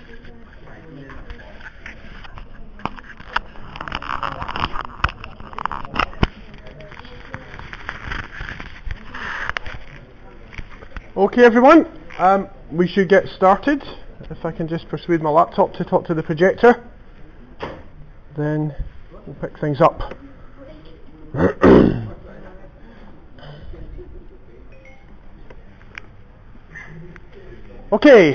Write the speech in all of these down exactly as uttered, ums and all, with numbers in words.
Okay, everyone, um, we should get started. If I can just persuade my laptop to talk to the projector, then we'll pick things up. Okay,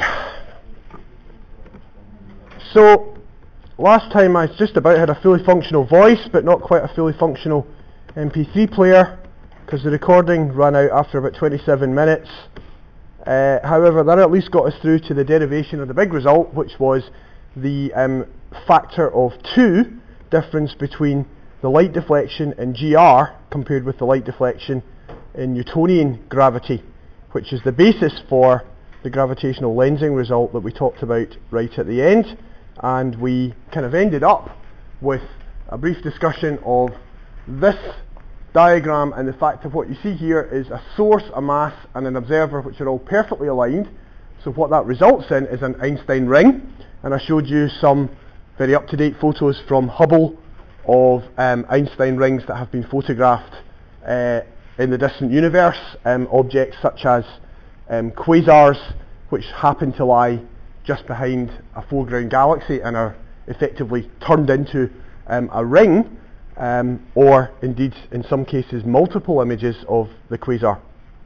so last time I just about had a fully functional voice, but not quite a fully functional M P three player, because the recording ran out after about twenty-seven minutes. Uh, however, that at least got us through to the derivation of the big result, which was the um, factor of two difference between the light deflection in G R compared with the light deflection in Newtonian gravity, which is the basis for the gravitational lensing result that we talked about right at the end. And we kind of ended up with a brief discussion of this diagram and the fact of what you see here is a source, a mass and an observer which are all perfectly aligned. So what that results in is an Einstein ring, and I showed you some very up-to-date photos from Hubble of um, Einstein rings that have been photographed uh, in the distant universe, um, objects such as um, quasars which happen to lie just behind a foreground galaxy and are effectively turned into um, a ring. Um, or indeed in some cases multiple images of the quasar.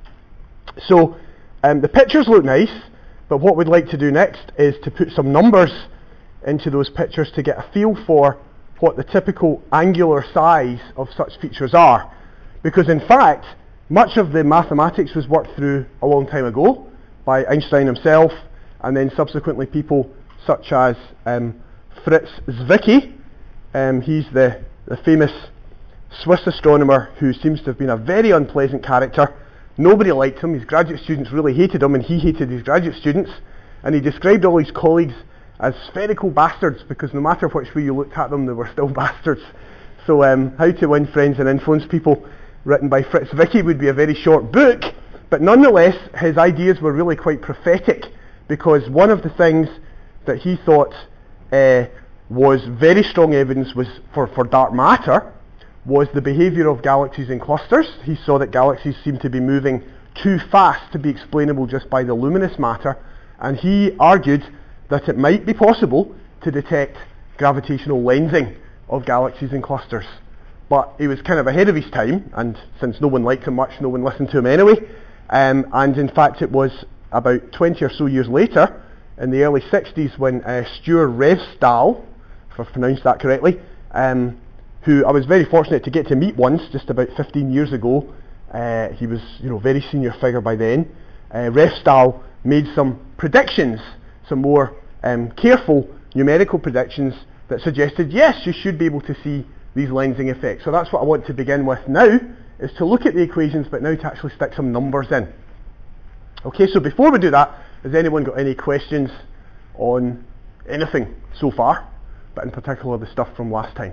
So um, the pictures look nice, but what we'd like to do next is to put some numbers into those pictures to get a feel for what the typical angular size of such features are. Because in fact, much of the mathematics was worked through a long time ago by Einstein himself, and then subsequently people such as um, Fritz Zwicky. Um, he's the the famous Swiss astronomer who seems to have been a very unpleasant character. Nobody liked him. His graduate students really hated him, and he hated his graduate students. And he described all his colleagues as spherical bastards, because no matter which way you looked at them, they were still bastards. So um, How to Win Friends and Influence People, written by Fritz Zwicky, would be a very short book, but nonetheless his ideas were really quite prophetic, because one of the things that he thought uh, was very strong evidence was for, for dark matter was the behaviour of galaxies in clusters. He saw that galaxies seemed to be moving too fast to be explainable just by the luminous matter, and he argued that it might be possible to detect gravitational lensing of galaxies in clusters. But he was kind of ahead of his time, and since no one liked him much, no one listened to him anyway. Um, and in fact it was about twenty or so years later, in the early sixties, when uh, Stuart Revstall, if I've pronounced that correctly, um, who I was very fortunate to get to meet once, just about fifteen years ago. Uh, he was, you know, very senior figure by then. Uh, Revstall made some predictions, some more um, careful numerical predictions that suggested, yes, you should be able to see these lensing effects. So that's what I want to begin with now, is to look at the equations, but now to actually stick some numbers in. Okay, so before we do that, has anyone got any questions on anything so far, but in particular the stuff from last time?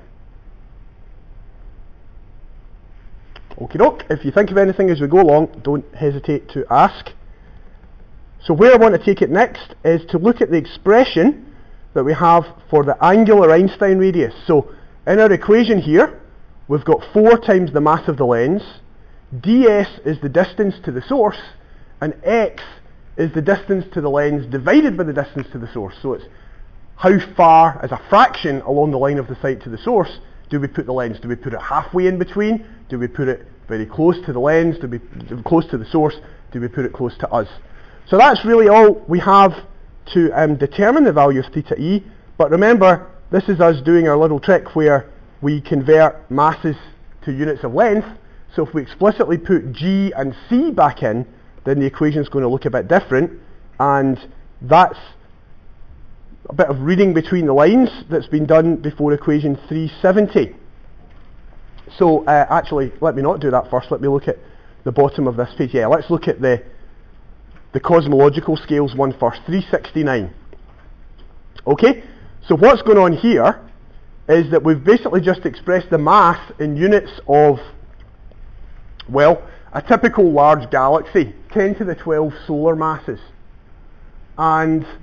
Okie doke, if you think of anything as we go along, don't hesitate to ask. So where I want to take it next is to look at the expression that we have for the angular Einstein radius. So in our equation here, we've got four times the mass of the lens, ds is the distance to the source, and x is the distance to the lens divided by the distance to the source. So it's how far, as a fraction along the line of the sight to the source, do we put the lens? Do we put it halfway in between? Do we put it very close to the lens? Do we do close to the source? Do we put it close to us? So that's really all we have to um, determine the value of theta e. But remember, this is us doing our little trick where we convert masses to units of length. So if we explicitly put g and c back in, then the equation is going to look a bit different, and that's a bit of reading between the lines that's been done before equation three seventy. So uh, actually, let me not do that first. Let me look at the bottom of this page. Yeah, let's look at the the cosmological scales one first. three sixty-nine. Okay, so what's going on here is that we've basically just expressed the mass in units of, well, a typical large galaxy, ten to the twelve solar masses. And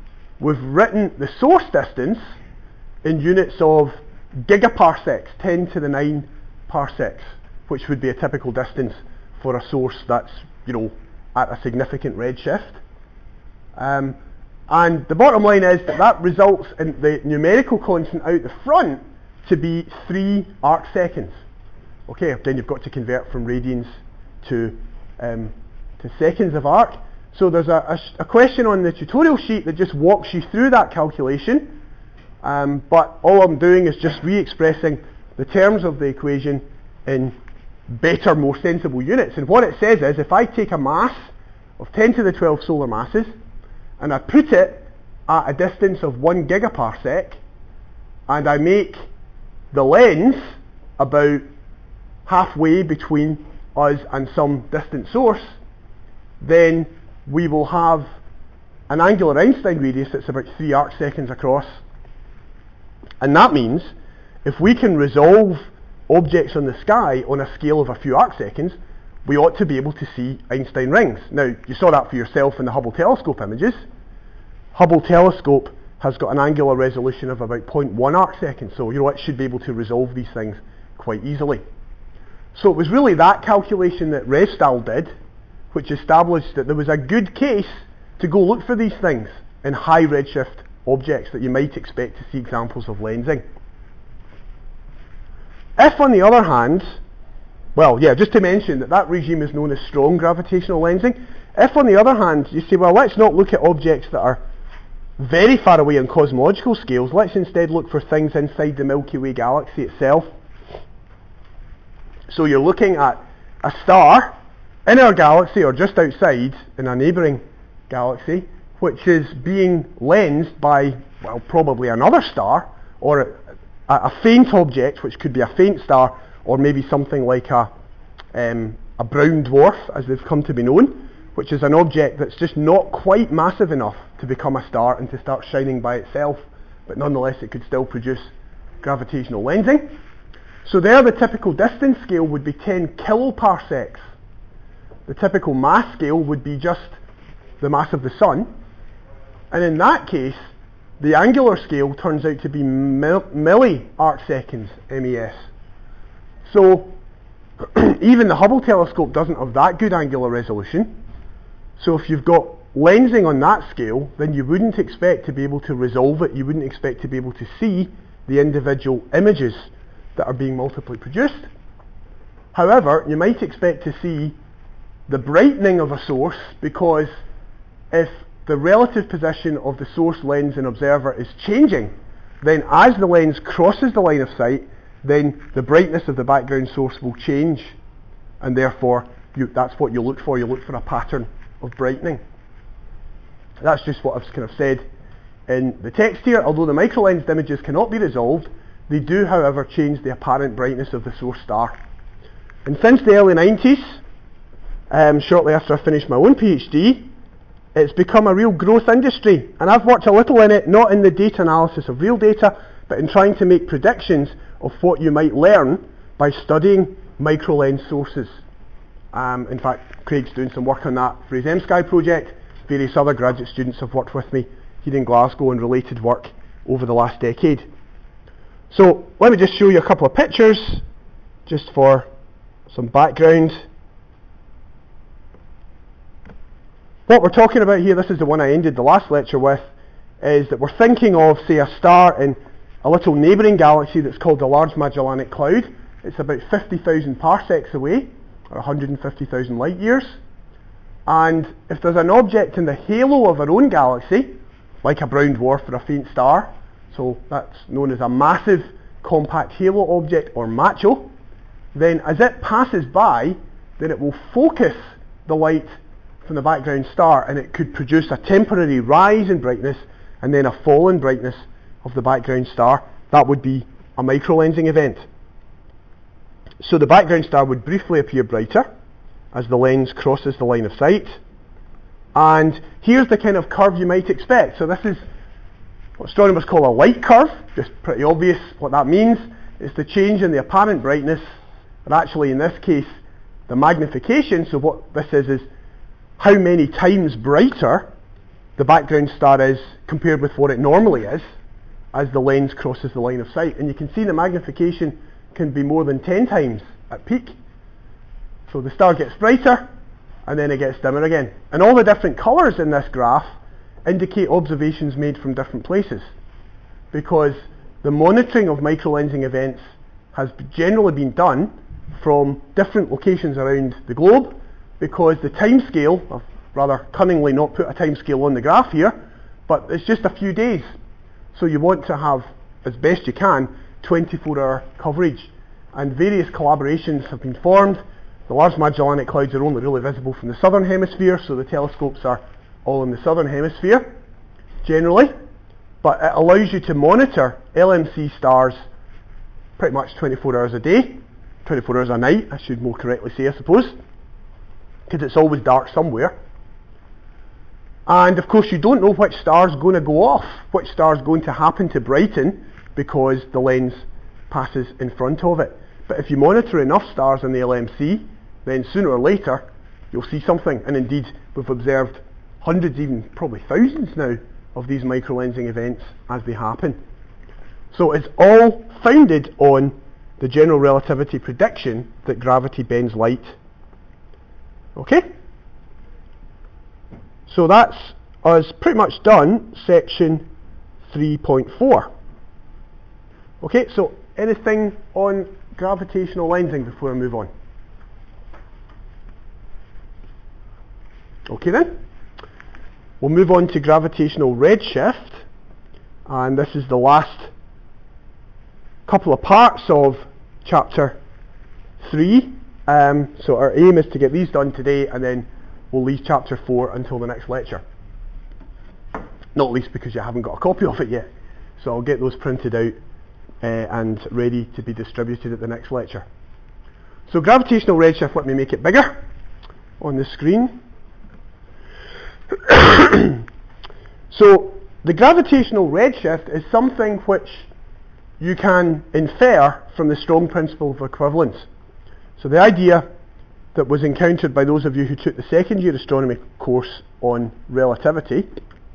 we've written the source distance in units of gigaparsecs, ten to the nine parsecs, which would be a typical distance for a source that's, you know, at a significant redshift. Um, and the bottom line is that that results in the numerical constant out the front to be three arc seconds. Okay, then you've got to convert from radians to um, to seconds of arc. So there's a, a, a question on the tutorial sheet that just walks you through that calculation, um, but all I'm doing is just re-expressing the terms of the equation in better, more sensible units. And what it says is, if I take a mass of ten to the twelve solar masses and I put it at a distance of one gigaparsec, and I make the lens about halfway between us and some distant source, then we will have an angular Einstein radius that's about three arc seconds across. And that means if we can resolve objects on the sky on a scale of a few arc seconds, we ought to be able to see Einstein rings. Now, you saw that for yourself in the Hubble telescope images. Hubble telescope has got an angular resolution of about zero point one arc seconds, so you know it should be able to resolve these things quite easily. So it was really that calculation that Revstall did, which established that there was a good case to go look for these things in high redshift objects that you might expect to see examples of lensing. If, on the other hand, well, yeah, just to mention that that regime is known as strong gravitational lensing. If, on the other hand, you say, well, let's not look at objects that are very far away on cosmological scales, let's instead look for things inside the Milky Way galaxy itself. So you're looking at a star in our galaxy or just outside in a neighbouring galaxy, which is being lensed by, well, probably another star, or a, a faint object, which could be a faint star, or maybe something like a, um, a brown dwarf, as they've come to be known, which is an object that's just not quite massive enough to become a star and to start shining by itself, but nonetheless it could still produce gravitational lensing. So there the typical distance scale would be ten kiloparsecs. The typical mass scale would be just the mass of the sun. And in that case, the angular scale turns out to be mil- milli arc seconds M E S. So even the Hubble telescope doesn't have that good angular resolution. So if you've got lensing on that scale, then you wouldn't expect to be able to resolve it. You wouldn't expect to be able to see the individual images that are being multiply produced. However, you might expect to see the brightening of a source, because if the relative position of the source, lens and observer is changing, then as the lens crosses the line of sight, then the brightness of the background source will change, and therefore you, that's what you look for. You look for a pattern of brightening. That's just what I've kind of said in the text here. Although the microlensed images cannot be resolved, they do, however, change the apparent brightness of the source star. And since the early nineties, um, shortly after I finished my own PhD, it's become a real growth industry, and I've worked a little in it, not in the data analysis of real data, but in trying to make predictions of what you might learn by studying microlens sources. Um, in fact, Craig's doing some work on that for his M Sky project. Various other graduate students have worked with me here in Glasgow on related work over the last decade. So let me just show you a couple of pictures, just for some background. What we're talking about here, this is the one I ended the last lecture with, is that we're thinking of, say, a star in a little neighbouring galaxy that's called the Large Magellanic Cloud. It's about fifty thousand parsecs away, or one hundred fifty thousand light years. And if there's an object in the halo of our own galaxy, like a brown dwarf or a faint star, so that's known as a massive compact halo object, or MACHO, then as it passes by, then it will focus the light from the background star, and it could produce a temporary rise in brightness and then a fall in brightness of the background star. That would be a microlensing event. So the background star would briefly appear brighter as the lens crosses the line of sight. And here's the kind of curve you might expect. So this is what astronomers call a light curve. Just pretty obvious what that means. It's the change in the apparent brightness, but actually in this case the magnification. So what this is is how many times brighter the background star is compared with what it normally is as the lens crosses the line of sight. And you can see the magnification can be more than ten times at peak. So the star gets brighter and then it gets dimmer again. And all the different colours in this graph indicate observations made from different places, because the monitoring of microlensing events has generally been done from different locations around the globe, because the time scale, I've rather cunningly not put a time scale on the graph here, but it's just a few days. So you want to have, as best you can, twenty-four hour coverage. And various collaborations have been formed. The Large Magellanic Clouds are only really visible from the southern hemisphere, so the telescopes are all in the southern hemisphere, generally. But it allows you to monitor L M C stars pretty much twenty-four hours a day, twenty-four hours a night, I should more correctly say, I suppose, because it's always dark somewhere. And of course you don't know which star's going to go off, which star's going to happen to brighten because the lens passes in front of it. But if you monitor enough stars in the L M C, then sooner or later you'll see something. And indeed we've observed hundreds, even probably thousands now, of these microlensing events as they happen. So it's all founded on the general relativity prediction that gravity bends light. Okay? So that's us pretty much done section three point four. Okay, so anything on gravitational lensing before I move on? Okay then. We'll move on to gravitational redshift, and this is the last couple of parts of chapter three. Um, so our aim is to get these done today, and then we'll leave chapter four until the next lecture. Not least because you haven't got a copy of it yet. So I'll get those printed out uh, and ready to be distributed at the next lecture. So gravitational redshift, let me make it bigger on the screen. So the gravitational redshift is something which you can infer from the strong principle of equivalence. So the idea that was encountered by those of you who took the second year astronomy course on relativity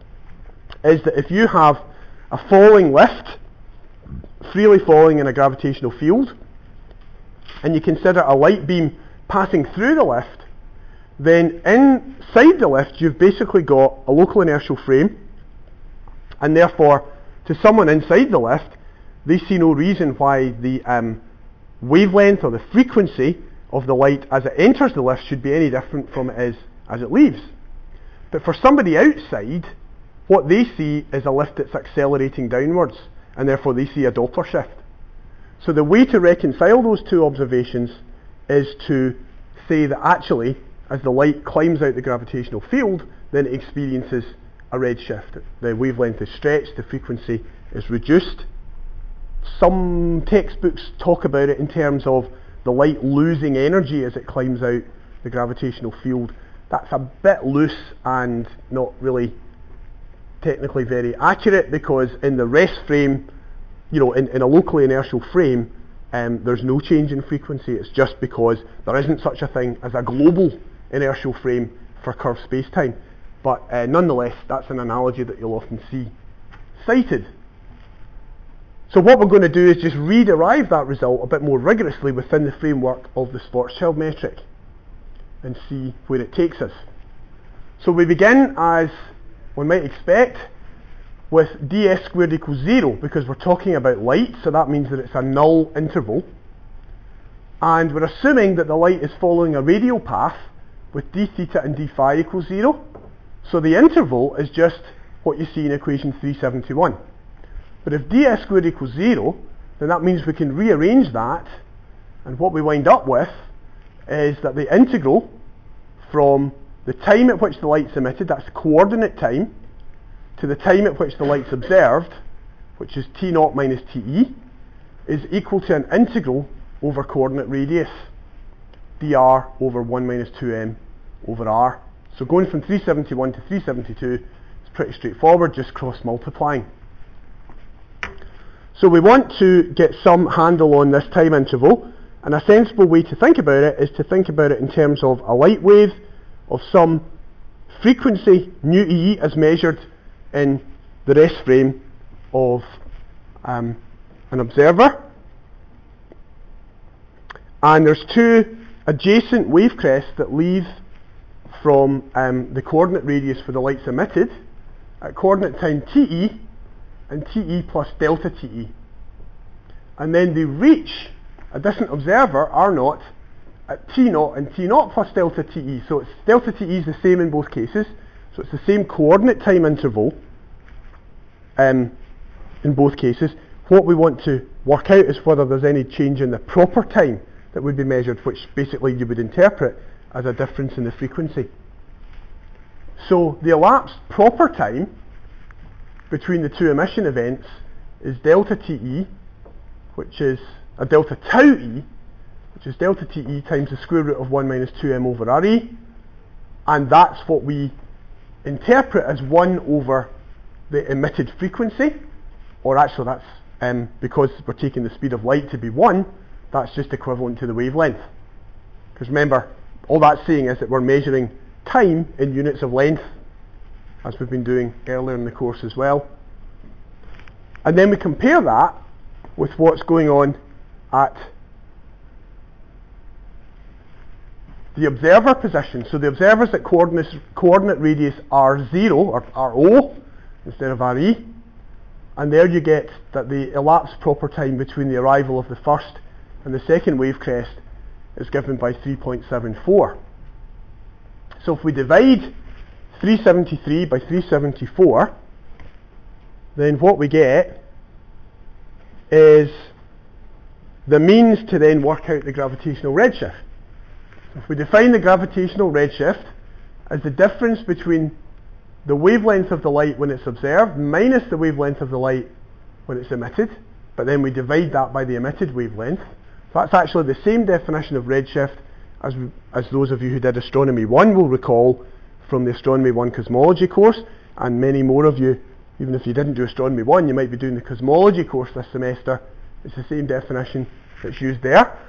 is that if you have a falling lift, freely falling in a gravitational field, and you consider a light beam passing through the lift, then inside the lift you've basically got a local inertial frame, and therefore to someone inside the lift they see no reason why the um, wavelength or the frequency of the light as it enters the lift should be any different from it is as it leaves. But for somebody outside, what they see is a lift that's accelerating downwards, and therefore they see a Doppler shift. So the way to reconcile those two observations is to say that actually as the light climbs out the gravitational field, then it experiences a redshift. The wavelength is stretched, the frequency is reduced. Some textbooks talk about it in terms of the light losing energy as it climbs out the gravitational field. That's a bit loose and not really technically very accurate, because in the rest frame, you know, in, in a locally inertial frame, um, there's no change in frequency. It's just because there isn't such a thing as a global inertial frame for curved space-time. But uh, nonetheless, that's an analogy that you'll often see cited. So what we're going to do is just re-derive that result a bit more rigorously within the framework of the Schwarzschild metric and see where it takes us. So we begin, as one might expect, with ds squared equals zero, because we're talking about light, so that means that it's a null interval. And we're assuming that the light is following a radial path with d theta and d phi equals zero. So the interval is just what you see in equation three seventy-one. But if ds squared equals zero, then that means we can rearrange that, and what we wind up with is that the integral from the time at which the light's emitted, that's the coordinate time, to the time at which the light's observed, which is t naught minus te, is equal to an integral over coordinate radius, dr over one minus two m over r. So going from three seventy-one to three seventy-two is pretty straightforward, just cross multiplying. So we want to get some handle on this time interval, and a sensible way to think about it is to think about it in terms of a light wave of some frequency, nu e, as measured in the rest frame of um, an observer. And there's two adjacent wave crests that leave from um, the coordinate radius for the lights emitted at coordinate time te and te plus delta te. And then they reach a distant observer, r naught, at t naught and t naught plus delta te. So it's delta te is the same in both cases. So it's the same coordinate time interval um, in both cases. What we want to work out is whether there's any change in the proper time that would be measured, which basically you would interpret as a difference in the frequency. So the elapsed proper time between the two emission events is delta te, which is a delta tau e, which is delta te times the square root of one minus two m over re, and that's what we interpret as one over the emitted frequency, or actually that's um, because we're taking the speed of light to be one, that's just equivalent to the wavelength. Because remember, all that's saying is that we're measuring time in units of length, as we've been doing earlier in the course as well. And then we compare that with what's going on at the observer position. So the observer's at coordinate, coordinate radius r zero, or ro, instead of re, and there you get that the elapsed proper time between the arrival of the first and the second wave crest is given by three point seven four. So if we divide three seventy-three by three seventy-four, then what we get is the means to then work out the gravitational redshift. So if we define the gravitational redshift as the difference between the wavelength of the light when it's observed minus the wavelength of the light when it's emitted, but then we divide that by the emitted wavelength. So that's actually the same definition of redshift as, as those of you who did Astronomy one will recall from the Astronomy one Cosmology course, and many more of you, even if you didn't do Astronomy one, you might be doing the Cosmology course this semester. It's the same definition that's used there.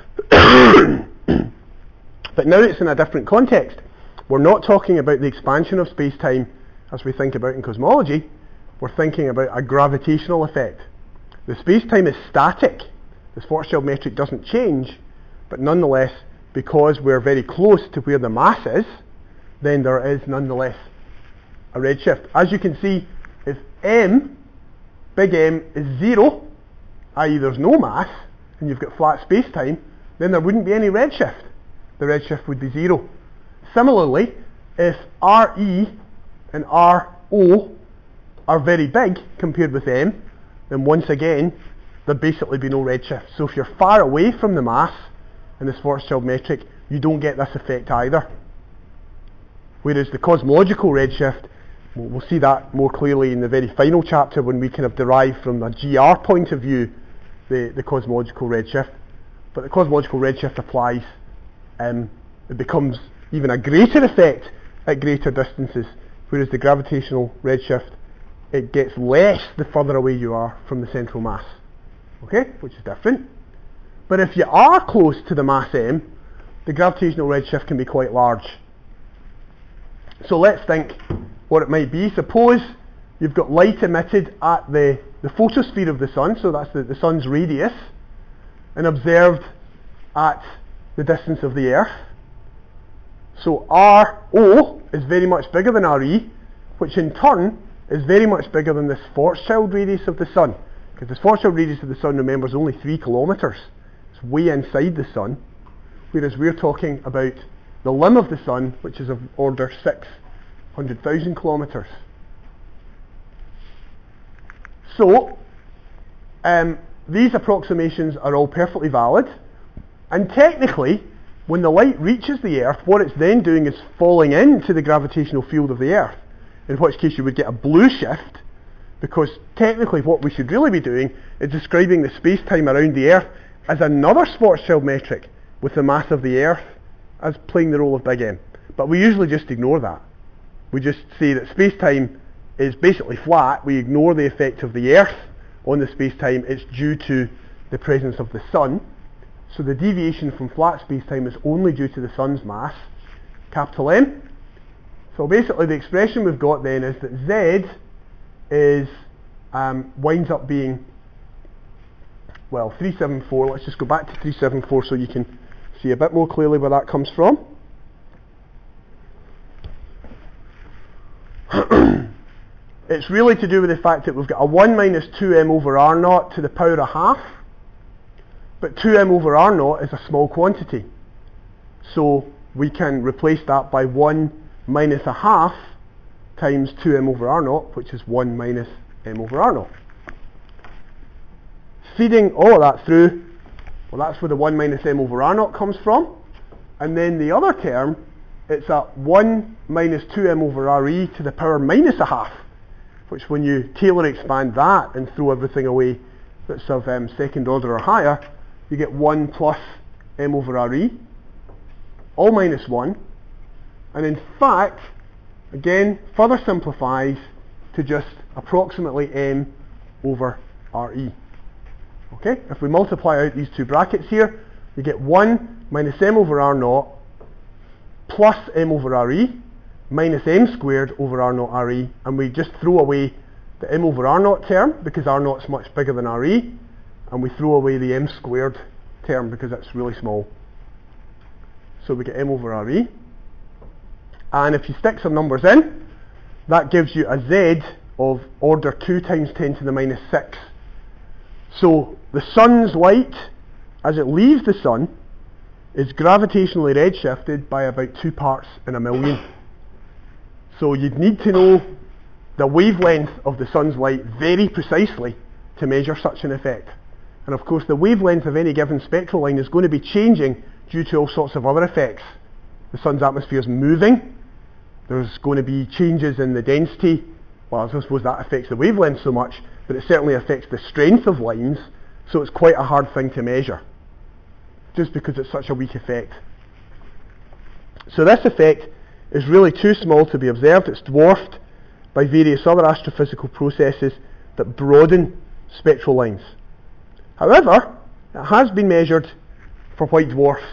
But now it's in a different context. We're not talking about the expansion of space-time as we think about in cosmology. We're thinking about a gravitational effect. The space-time is static. The Schwarzschild metric doesn't change, but nonetheless, because we're very close to where the mass is, then there is nonetheless a redshift. As you can see, if m, big M, is zero, that is there's no mass, and you've got flat space-time, then there wouldn't be any redshift. The redshift would be zero. Similarly, if Re and Ro are very big compared with M, then once again, there'd basically be no redshift. So if you're far away from the mass in the Schwarzschild metric, you don't get this effect either. Whereas the cosmological redshift, we'll see that more clearly in the very final chapter when we kind of derive from a G R point of view the, the cosmological redshift. But the cosmological redshift applies, um, it becomes even a greater effect at greater distances, whereas the gravitational redshift, it gets less the further away you are from the central mass. Okay, which is different. But if you are close to the mass m, the gravitational redshift can be quite large. So let's think what it might be. Suppose you've got light emitted at the, the photosphere of the sun, so that's the, the sun's radius, and observed at the distance of the Earth. So Ro is very much bigger than Re, which in turn is very much bigger than the Schwarzschild radius of the sun. Because the Schwarzschild radius of the sun, remember, is only three kilometres. It's way inside the sun. Whereas we're talking about the limb of the sun, which is of order six hundred thousand kilometres. So, um, these approximations are all perfectly valid. And technically, when the light reaches the Earth, what it's then doing is falling into the gravitational field of the Earth, in which case you would get a blue shift, because technically what we should really be doing is describing the space-time around the Earth as another Schwarzschild metric, with the mass of the Earth as playing the role of big M. But we usually just ignore that. We just say that space-time is basically flat. We ignore the effect of the Earth on the space-time. It's due to the presence of the sun. So the deviation from flat space-time is only due to the sun's mass, capital M. So basically the expression we've got then is that Z is um, winds up being, well, three seventy-four. Let's just go back to three seventy-four so you can see a bit more clearly where that comes from. It's really to do with the fact that we've got a one minus two m over r naught to the power of half, but two m over r naught is a small quantity. So we can replace that by one minus a half times two m over r naught, which is one minus m over r naught. Feeding all of that through, well, that's where the one minus m over r naught comes from. And then the other term, it's at one minus two m over re to the power minus a half, which when you Taylor expand that and throw everything away that's of um, second order or higher, you get one plus m over re, all minus one. And in fact, again, further simplifies to just approximately m over re. Okay, if we multiply out these two brackets here, you get one minus m over r naught plus m over re minus m squared over r naught re, and we just throw away the m over r naught term because r naught is much bigger than re, and we throw away the m squared term because it's really small. So we get m over re. And if you stick some numbers in, that gives you a Z of order two times ten to the minus six. So the sun's light, as it leaves the sun, is gravitationally redshifted by about two parts in a million. So you'd need to know the wavelength of the sun's light very precisely to measure such an effect. And of course the wavelength of any given spectral line is going to be changing due to all sorts of other effects. The sun's atmosphere is moving. There's going to be changes in the density. Well, I suppose that affects the wavelength so much, but it certainly affects the strength of lines, so it's quite a hard thing to measure, just because it's such a weak effect. So this effect is really too small to be observed. It's dwarfed by various other astrophysical processes that broaden spectral lines. However, it has been measured for white dwarfs,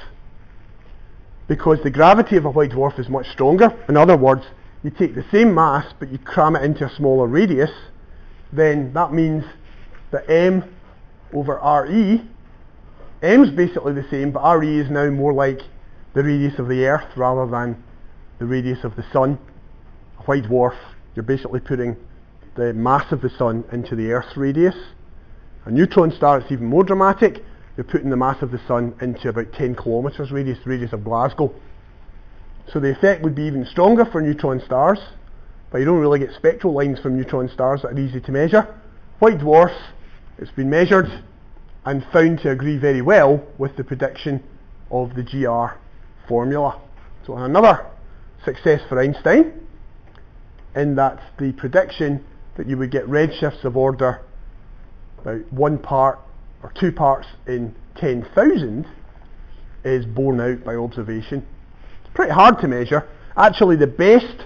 because the gravity of a white dwarf is much stronger. In other words, you take the same mass but you cram it into a smaller radius, then that means that m over re, m's basically the same, but re is now more like the radius of the Earth rather than the radius of the Sun. A white dwarf, you're basically putting the mass of the Sun into the Earth's radius. A neutron star, it's even more dramatic. You're putting the mass of the Sun into about ten kilometres radius, the radius of Glasgow. So the effect would be even stronger for neutron stars, but you don't really get spectral lines from neutron stars that are easy to measure. White dwarfs, it's been measured and found to agree very well with the prediction of the G R formula. So another success for Einstein, in that the prediction that you would get redshifts of order about one part or two parts in ten thousand is borne out by observation. It's pretty hard to measure. Actually, the best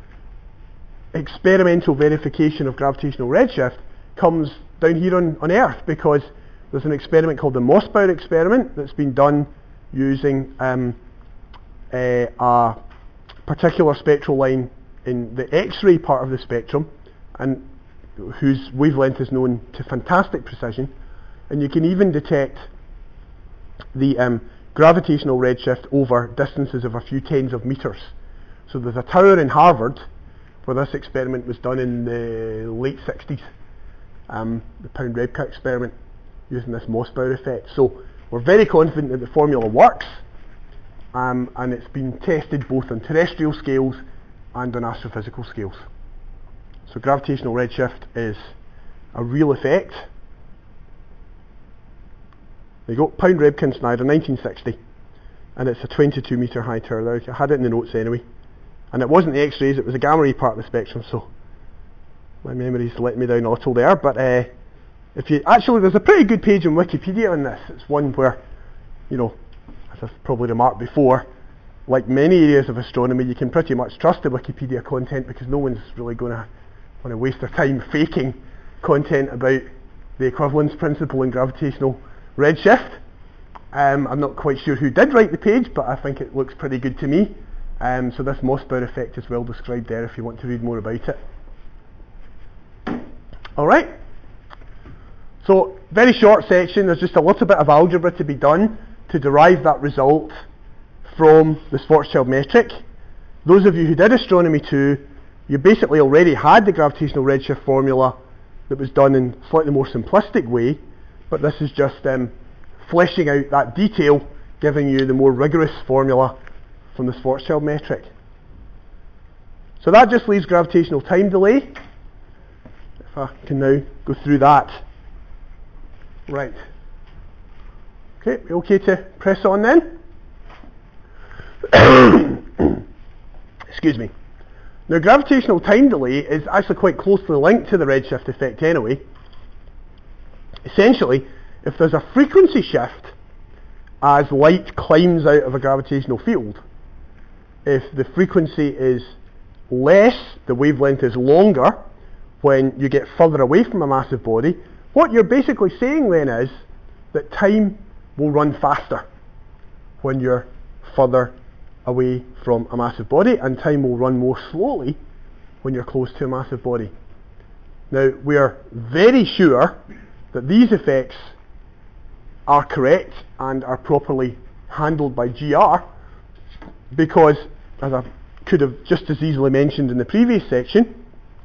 experimental verification of gravitational redshift comes down here on, on Earth, because there's an experiment called the Mossbauer experiment that's been done using um, a, a particular spectral line in the X-ray part of the spectrum, and whose wavelength is known to fantastic precision. And you can even detect the um, gravitational redshift over distances of a few tens of meters. So there's a tower in Harvard where this experiment was done in the late sixties, um, the Pound-Rebka experiment, using this Mossbauer effect. So we're very confident that the formula works, um, and it's been tested both on terrestrial scales and on astrophysical scales. So gravitational redshift is a real effect. There you go, Pound-Rebka and Snyder, nineteen sixty, and it's a twenty-two metre high tower. I had it in the notes anyway, and it wasn't the X-rays, it was the gamma ray part of the spectrum, so my memory's let me down a little there. But uh, if you actually, there's a pretty good page on Wikipedia on this. It's one where, you know, as I've probably remarked before, like many areas of astronomy, you can pretty much trust the Wikipedia content, because no one's really going to want to waste their time faking content about the equivalence principle in gravitational redshift. Um, I'm not quite sure who did write the page, but I think it looks pretty good to me. Um, so this Mossbauer effect is well described there if you want to read more about it. Alright, so very short section, there's just a little bit of algebra to be done to derive that result from the Schwarzschild metric. Those of you who did Astronomy two, you basically already had the gravitational redshift formula that was done in a slightly more simplistic way, but this is just um, fleshing out that detail, giving you the more rigorous formula from the Schwarzschild metric. So that just leaves gravitational time delay. If I can now go through that. Right. Okay, okay to press on then? Excuse me. Now gravitational time delay is actually quite closely linked to the redshift effect anyway. Essentially, if there's a frequency shift as light climbs out of a gravitational field, if the frequency is less, the wavelength is longer when you get further away from a massive body, what you're basically saying then is that time will run faster when you're further away from a massive body, and time will run more slowly when you're close to a massive body. Now, we are very sure that these effects are correct and are properly handled by G R, because, as I could have just as easily mentioned in the previous section,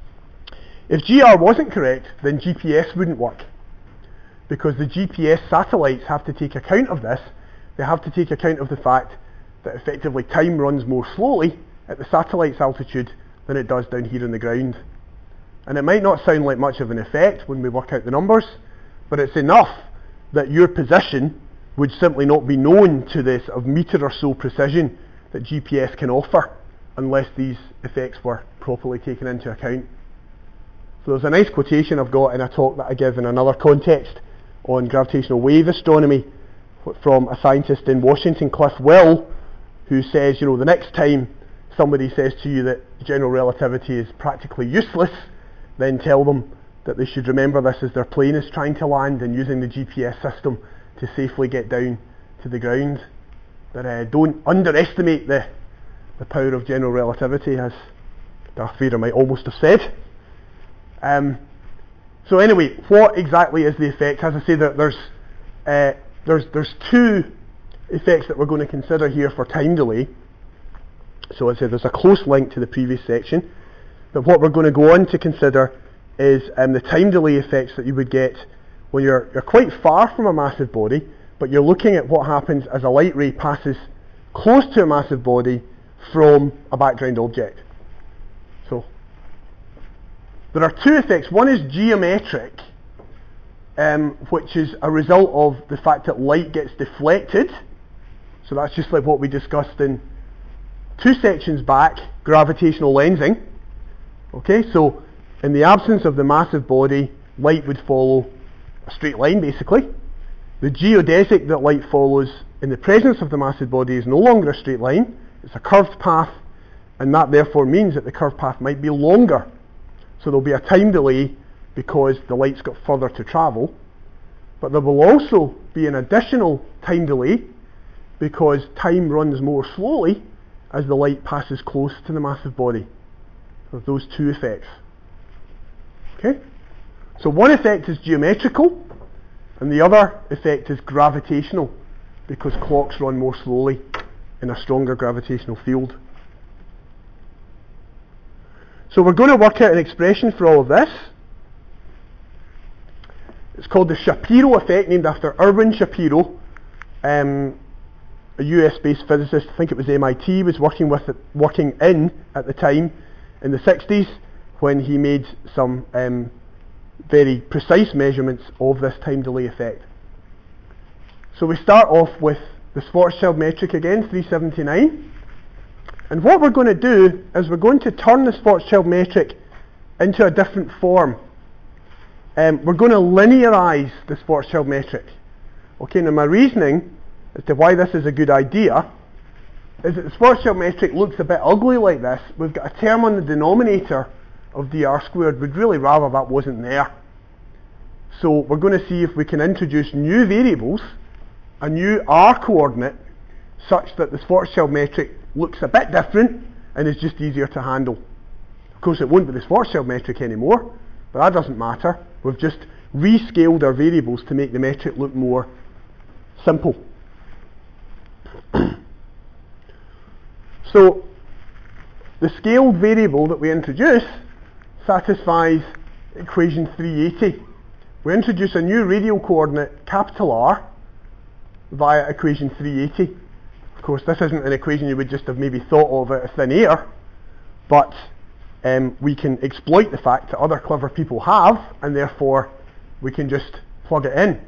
if G R wasn't correct, then G P S wouldn't work, because the G P S satellites have to take account of this. They have to take account of the fact that effectively time runs more slowly at the satellite's altitude than it does down here on the ground. And it might not sound like much of an effect when we work out the numbers, but it's enough that your position would simply not be known to this of metre or so precision that G P S can offer unless these effects were properly taken into account. So there's a nice quotation I've got in a talk that I give in another context on gravitational wave astronomy from a scientist in Washington, Cliff Will, who says, you know, the next time somebody says to you that general relativity is practically useless, then tell them that they should remember this as their plane is trying to land and using the G P S system to safely get down to the ground. But uh, don't underestimate the, the power of general relativity, as Darth Vader might almost have said. Um, so anyway, what exactly is the effect? As I say, there, there's, uh, there's, there's two effects that we're going to consider here for time delay. So as I said, there's a close link to the previous section, but what we're going to go on to consider is um, the time delay effects that you would get when you're, you're quite far from a massive body, but you're looking at what happens as a light ray passes close to a massive body from a background object. So there are two effects. One is geometric, um, which is a result of the fact that light gets deflected. So that's just like what we discussed in two sections back, gravitational lensing. Okay, so in the absence of the massive body, light would follow a straight line basically. The geodesic that light follows in the presence of the massive body is no longer a straight line, it's a curved path, and that therefore means that the curved path might be longer. So there'll be a time delay because the light's got further to travel, but there will also be an additional time delay because time runs more slowly as the light passes close to the massive body. So those two effects. Okay? So one effect is geometrical, and the other effect is gravitational, because clocks run more slowly in a stronger gravitational field. So we're going to work out an expression for all of this. It's called the Shapiro effect, named after Erwin Shapiro, um, a U S-based physicist. I think it was M I T, was working with it, working in at the time in the sixties when he made some um, very precise measurements of this time delay effect. So we start off with the Schwarzschild metric again, three seventy-nine. And what we're going to do is we're going to turn the Schwarzschild metric into a different form. Um, we're going to linearize the Schwarzschild metric. Okay, now my reasoning as to why this is a good idea is that the Schwarzschild metric looks a bit ugly like this. We've got a term on the denominator of dr squared. We'd really rather that wasn't there. So we're going to see if we can introduce new variables, a new r coordinate, such that the Schwarzschild metric looks a bit different and is just easier to handle. Of course, it won't be the Schwarzschild metric anymore, but that doesn't matter. We've just rescaled our variables to make the metric look more simple. So, the scaled variable that we introduce satisfies equation three eighty. We introduce a new radial coordinate, capital R, via equation three eighty. Of course, this isn't an equation you would just have maybe thought of out of thin air, but um, we can exploit the fact that other clever people have, and therefore we can just plug it in.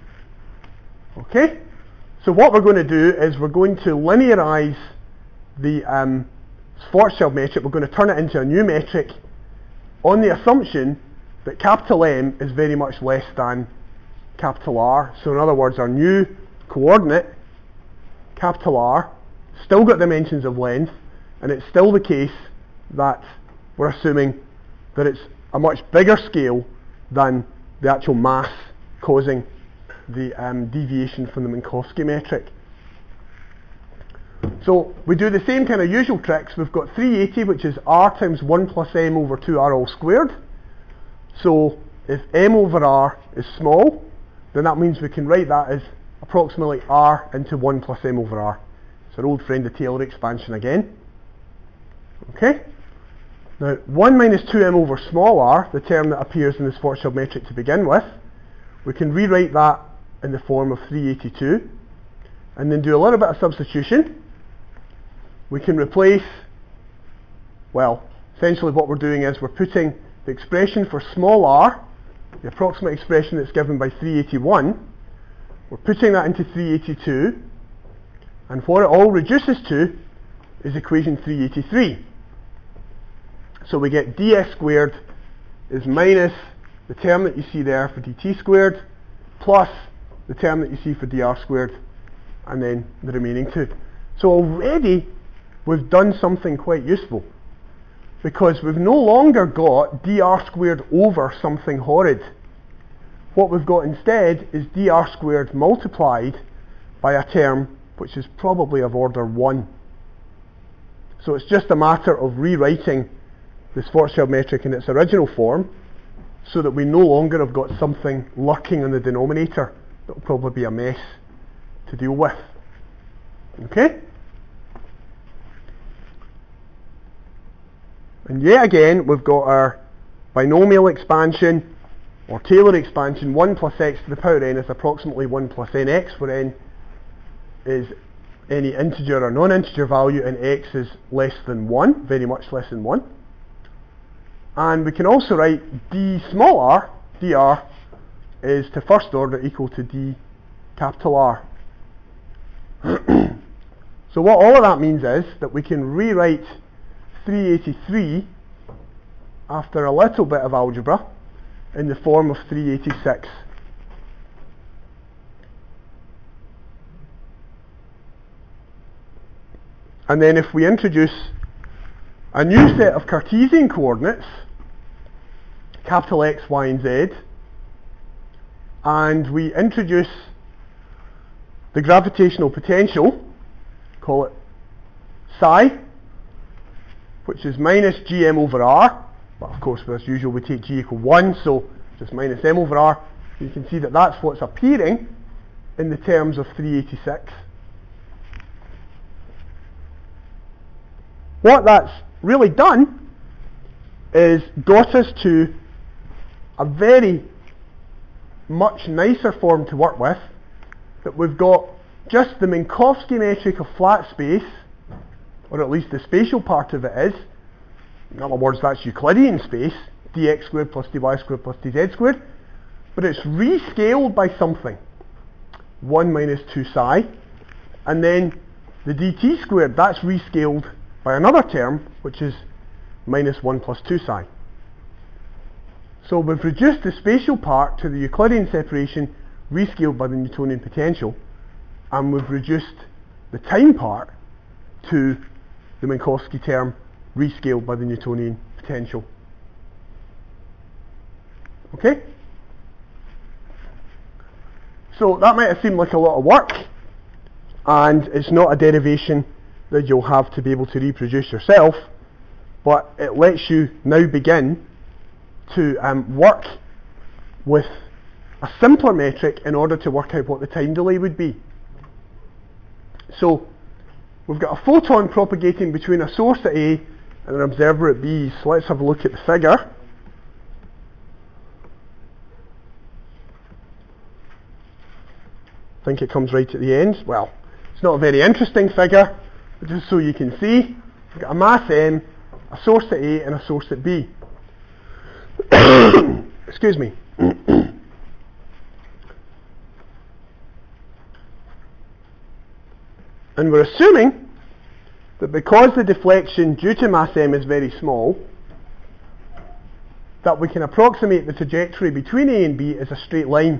Okay? So what we're going to do is we're going to linearize the um, Schwarzschild metric. We're going to turn it into a new metric on the assumption that capital M is very much less than capital R. So in other words, our new coordinate, capital R, still got dimensions of length, and it's still the case that we're assuming that it's a much bigger scale than the actual mass causing the um, deviation from the Minkowski metric. So we do the same kind of usual tricks. We've got three eighty, which is R times one plus M over two R all squared. So if M over R is small, then that means we can write that as approximately R into one plus M over R. It's our old friend the Taylor expansion again. Okay? Now, one minus two M over small r, the term that appears in the Schwarzschild metric to begin with, we can rewrite that in the form of three eighty-two, and then do a little bit of substitution. We can replace, well, essentially what we're doing is we're putting the expression for small r, the approximate expression that's given by three eighty-one, we're putting that into three eighty-two, and what it all reduces to is equation three eighty-three. So we get dx squared is minus the term that you see there for dt squared, plus the term that you see for dr squared, and then the remaining two. So already we've done something quite useful, because we've no longer got dr squared over something horrid. What we've got instead is dr squared multiplied by a term which is probably of order one. So it's just a matter of rewriting the Schwarzschild metric in its original form, so that we no longer have got something lurking in the denominator that will probably be a mess to deal with. Okay? And yet again, we've got our binomial expansion, or Taylor expansion. one plus x to the power n is approximately one plus nx, where n is any integer or non-integer value, and x is less than one, very much less than one. And we can also write d small r, dr, is to first order equal to d capital R. So what all of that means is that we can rewrite three eighty-three after a little bit of algebra in the form of three eighty-six. And then if we introduce a new set of Cartesian coordinates, capital X, Y, and Z, and we introduce the gravitational potential, call it psi, which is minus gm over r, but of course as usual we take g equal one, so just minus m over r. You can see that that's what's appearing in the terms of three eighty-six. What that's really done is got us to a very much nicer form to work with, that we've got just the Minkowski metric of flat space, or at least the spatial part of it is, in other words that's Euclidean space, dx squared plus dy squared plus dz squared, but it's rescaled by something, one minus two psi, and then the dt squared, that's rescaled by another term, which is minus one plus two psi. So we've reduced the spatial part to the Euclidean separation rescaled by the Newtonian potential, and we've reduced the time part to the Minkowski term rescaled by the Newtonian potential. Okay? So that might have seemed like a lot of work, and it's not a derivation that you'll have to be able to reproduce yourself, but it lets you now begin to um, work with a simpler metric in order to work out what the time delay would be. So we've got a photon propagating between a source at A and an observer at B. So let's have a look at the figure. I think it comes right at the end. Well, it's not a very interesting figure, but just so you can see, we've got a mass m, a source at A and a source at B. Excuse me. And we're assuming that because the deflection due to mass m is very small, that we can approximate the trajectory between A and B as a straight line.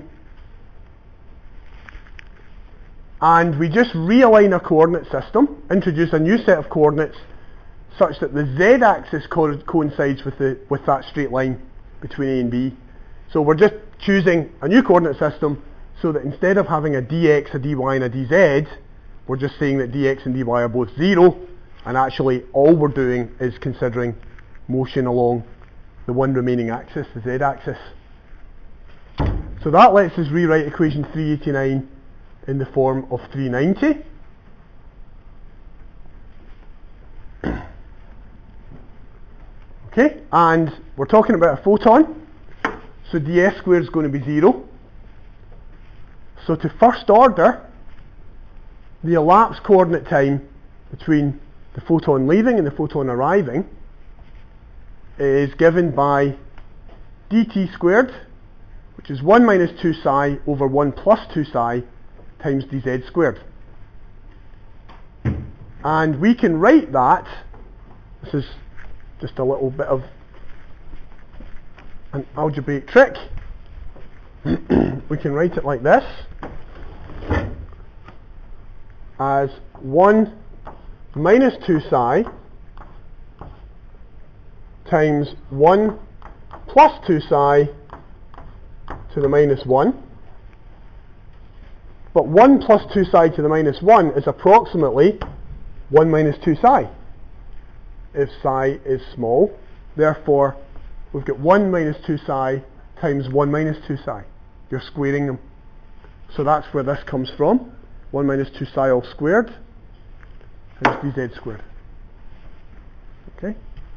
And we just realign our coordinate system, introduce a new set of coordinates such that the z-axis co coincides with, the, with that straight line between A and B. So we're just choosing a new coordinate system so that instead of having a dx, a dy and a dz, we're just saying that dx and dy are both zero, and actually all we're doing is considering motion along the one remaining axis, the z-axis. So that lets us rewrite equation three eighty-nine in the form of three ninety. Okay, and we're talking about a photon, so ds squared is going to be zero. So to first order, the elapsed coordinate time between the photon leaving and the photon arriving is given by dt squared, which is one minus two psi over one plus two psi times dz squared. And we can write that, this is just a little bit of an algebraic trick, we can write it like this, as one minus two psi times one plus two psi to the minus one. But one plus two psi to the minus one is approximately one minus two psi, if psi is small. Therefore, we've got one minus two psi times one minus two psi. You're squaring them. So that's where this comes from. one minus two psi all squared times dz squared. Okay?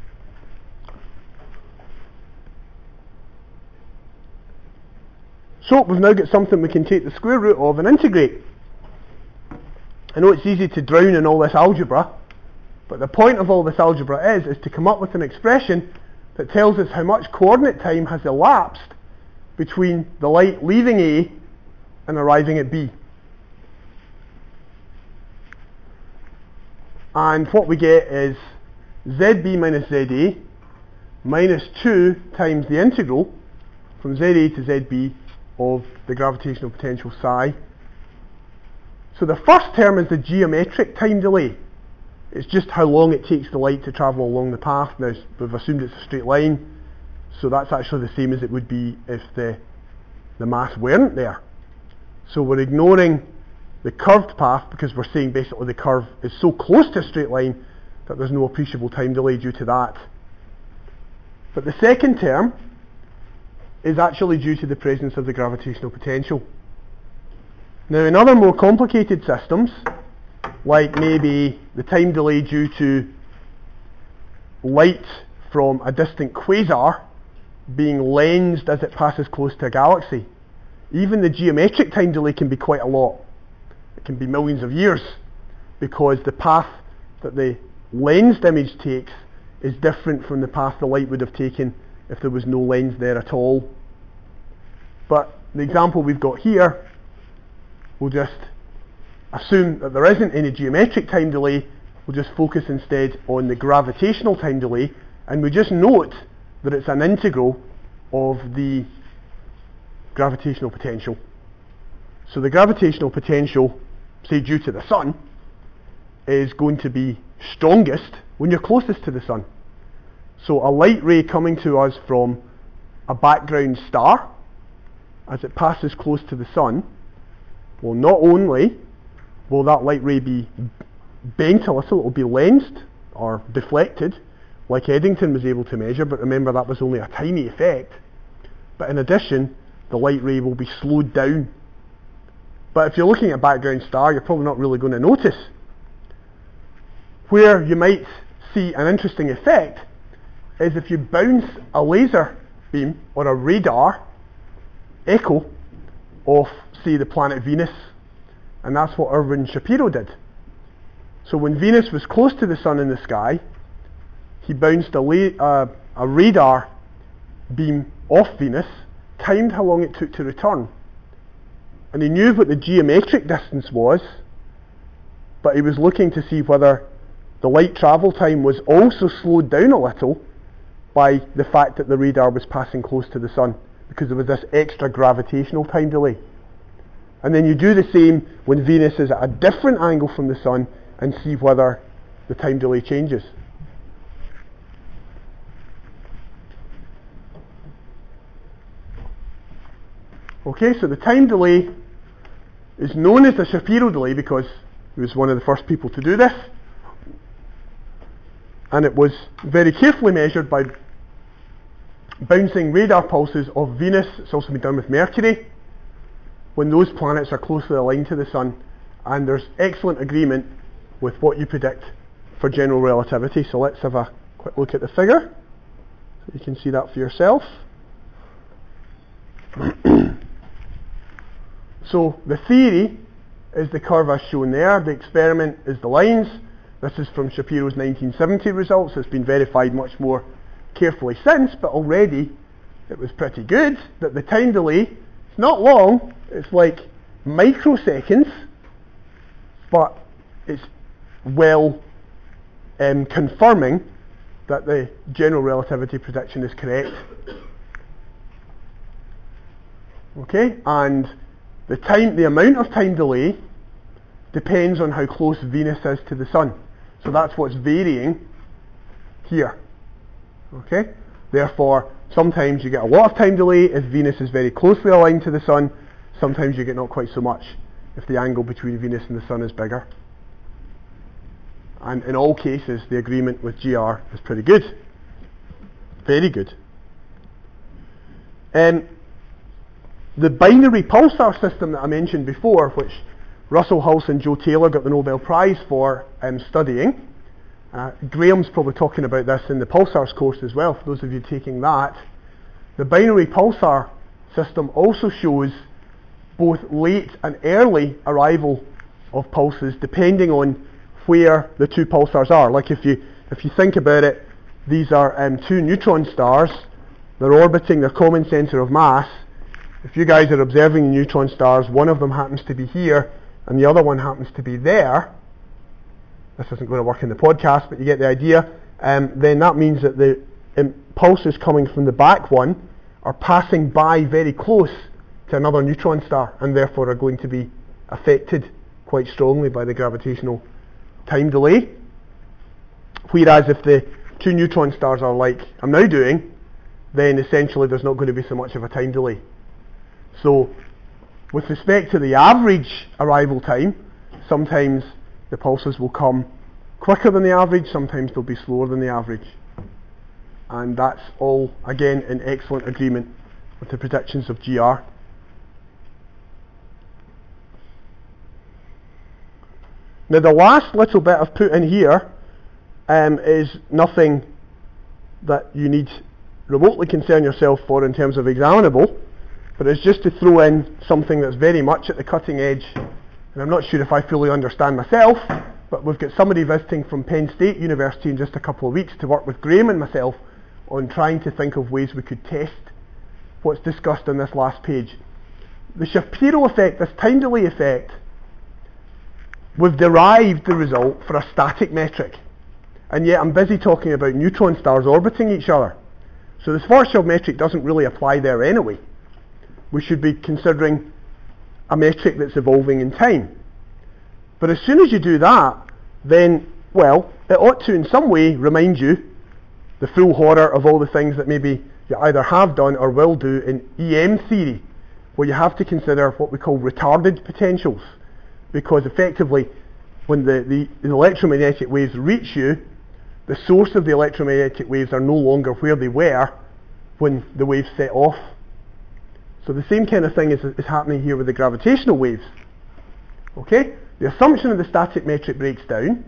So we've now got something we can take the square root of and integrate. I know it's easy to drown in all this algebra, but the point of all this algebra is, is to come up with an expression that tells us how much coordinate time has elapsed between the light leaving A and arriving at B. And what we get is zb minus za minus two times the integral from za to zb of the gravitational potential psi. So the first term is the geometric time delay. It's just how long it takes the light to travel along the path. Now we've assumed it's a straight line, so that's actually the same as it would be if the, the mass weren't there. So we're ignoring the curved path because we're saying basically the curve is so close to a straight line that there's no appreciable time delay due to that. But the second term is actually due to the presence of the gravitational potential. Now in other more complicated systems, like maybe the time delay due to light from a distant quasar being lensed as it passes close to a galaxy, even the geometric time delay can be quite a lot. It can be millions of years, because the path that the lensed image takes is different from the path the light would have taken if there was no lens there at all. But the example we've got here, we'll just assume that there isn't any geometric time delay. We'll just focus instead on the gravitational time delay, and we just note that it's an integral of the gravitational potential. So the gravitational potential, say due to the sun, is going to be strongest when you're closest to the sun. So a light ray coming to us from a background star, as it passes close to the sun, well, not only will that light ray be bent a little, it will be lensed or deflected, like Eddington was able to measure, but remember that was only a tiny effect. But in addition, the light ray will be slowed down. But if you're looking at a background star, you're probably not really going to notice. Where you might see an interesting effect is if you bounce a laser beam or a radar echo off, say, the planet Venus. And that's what Irwin Shapiro did. So when Venus was close to the sun in the sky, he bounced a, la- uh, a radar beam off Venus, timed how long it took to return. And he knew what the geometric distance was, but he was looking to see whether the light travel time was also slowed down a little by the fact that the radar was passing close to the sun, because there was this extra gravitational time delay. And then you do the same when Venus is at a different angle from the sun and see whether the time delay changes. Okay, so the time delay is known as the Shapiro delay because he was one of the first people to do this. And it was very carefully measured by bouncing radar pulses of Venus. It's also been done with Mercury, when those planets are closely aligned to the sun, and there's excellent agreement with what you predict for general relativity. So let's have a quick look at the figure so you can see that for yourself. So the theory is the curve as shown there, the experiment is the lines. This is from Shapiro's nineteen seventy results. It's been verified much more carefully since, but already it was pretty good that the time delay, it's not long, it's like microseconds, but it's well um, confirming that the general relativity prediction is correct. Okay, and the time, the amount of time delay depends on how close Venus is to the sun. So that's what's varying here. Okay, therefore sometimes you get a lot of time delay if Venus is very closely aligned to the sun. Sometimes you get not quite so much if the angle between Venus and the sun is bigger. And in all cases the agreement with G R is pretty good. Very good. Um, the binary pulsar system that I mentioned before, which Russell Hulse and Joe Taylor got the Nobel Prize for um, studying. Uh, Graham's probably talking about this in the pulsars course as well, for those of you taking that. The binary pulsar system also shows both late and early arrival of pulses depending on where the two pulsars are. Like if you if you think about it, these are um, two neutron stars. They're orbiting their common centre of mass. If you guys are observing the neutron stars, one of them happens to be here and the other one happens to be there. This isn't going to work in the podcast, but you get the idea. Um, then that means that the impulses coming from the back one are passing by very close to another neutron star and therefore are going to be affected quite strongly by the gravitational time delay. Whereas if the two neutron stars are like I'm now doing, then essentially there's not going to be so much of a time delay. So with respect to the average arrival time, sometimes the pulses will come quicker than the average, sometimes they'll be slower than the average. And that's all, again, in excellent agreement with the predictions of G R. Now the last little bit I've put in here um, is nothing that you need remotely concern yourself for in terms of examinable, but it's just to throw in something that's very much at the cutting edge, and I'm not sure if I fully understand myself, but we've got somebody visiting from Penn State University in just a couple of weeks to work with Graham and myself on trying to think of ways we could test what's discussed on this last page. The Shapiro effect, this time delay effect, we've derived the result for a static metric, and yet I'm busy talking about neutron stars orbiting each other. So the Schwarzschild metric doesn't really apply there anyway. We should be considering a metric that's evolving in time. But as soon as you do that, then, well, it ought to in some way remind you the full horror of all the things that maybe you either have done or will do in E M theory, where you have to consider what we call retarded potentials. Because effectively, when the, the, the electromagnetic waves reach you, the source of the electromagnetic waves are no longer where they were when the waves set off. So the same kind of thing is, is happening here with the gravitational waves. Okay? The assumption of the static metric breaks down.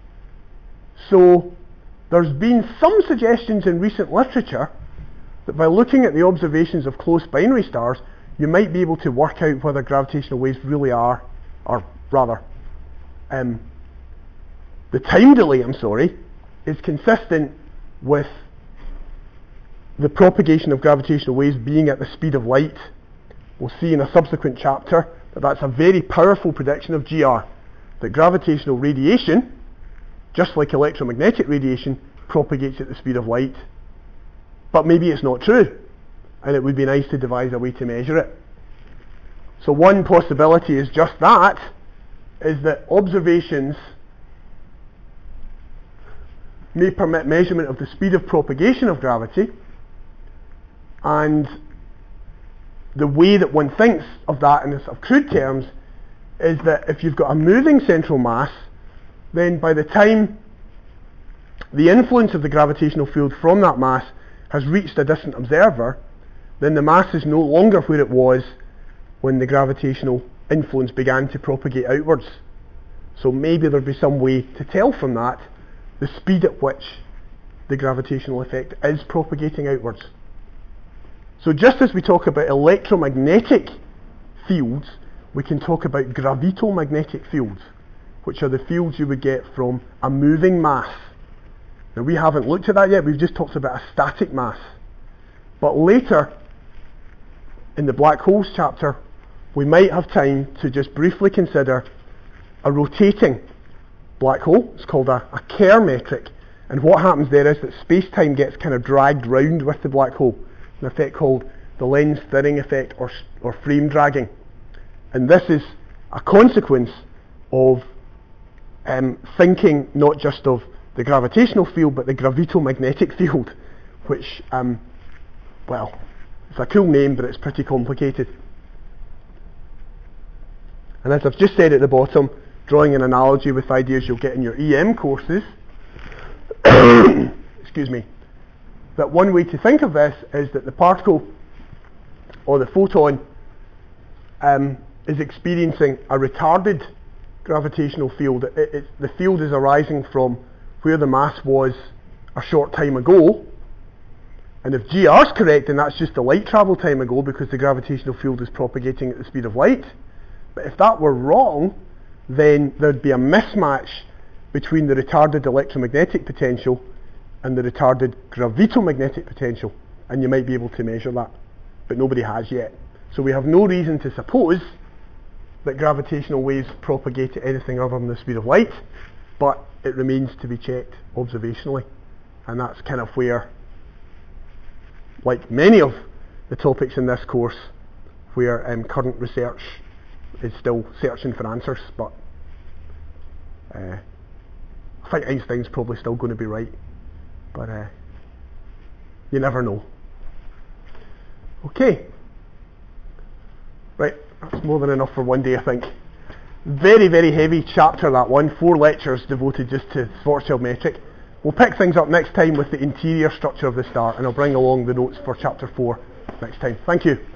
So there's been some suggestions in recent literature that by looking at the observations of close binary stars, you might be able to work out whether gravitational waves really are, or rather, um, the time delay, I'm sorry, is consistent with the propagation of gravitational waves being at the speed of light. We'll see in a subsequent chapter that that's a very powerful prediction of G R, that gravitational radiation, just like electromagnetic radiation, propagates at the speed of light. But maybe it's not true, and it would be nice to devise a way to measure it. So one possibility is just that, is that observations may permit measurement of the speed of propagation of gravity, and the way that one thinks of that in sort of crude terms is that if you've got a moving central mass, then by the time the influence of the gravitational field from that mass has reached a distant observer, then the mass is no longer where it was when the gravitational influence began to propagate outwards. So maybe there'd be some way to tell from that the speed at which the gravitational effect is propagating outwards. So just as we talk about electromagnetic fields, we can talk about gravitomagnetic fields, which are the fields you would get from a moving mass. Now we haven't looked at that yet, we've just talked about a static mass. But later, in the black holes chapter, we might have time to just briefly consider a rotating black hole. It's called a, a Kerr metric, and what happens there is that space-time gets kind of dragged round with the black hole, an effect called the lens thinning effect or, or frame dragging. And this is a consequence of um, thinking not just of the gravitational field but the gravitomagnetic field, which, um, well, it's a cool name but it's pretty complicated. And as I've just said at the bottom, drawing an analogy with ideas you'll get in your E M courses, excuse me, that one way to think of this is that the particle or the photon um, is experiencing a retarded gravitational field. It, it, the field is arising from where the mass was a short time ago, and if G R is correct, then that's just the light travel time ago because the gravitational field is propagating at the speed of light. But if that were wrong, then there'd be a mismatch between the retarded electromagnetic potential and the retarded gravitomagnetic potential, and you might be able to measure that, but nobody has yet. So we have no reason to suppose that gravitational waves propagate at anything other than the speed of light, but it remains to be checked observationally, and that's kind of where, like many of the topics in this course, where um, current research is still searching for answers, but uh, I think Einstein's probably still going to be right, but uh, you never know. Okay, right, that's more than enough for one day, I think. Very, very heavy chapter, that one. Four lectures devoted just to Schwarzschild metric. We'll pick things up next time with the interior structure of the star, and I'll bring along the notes for chapter four next time. Thank you.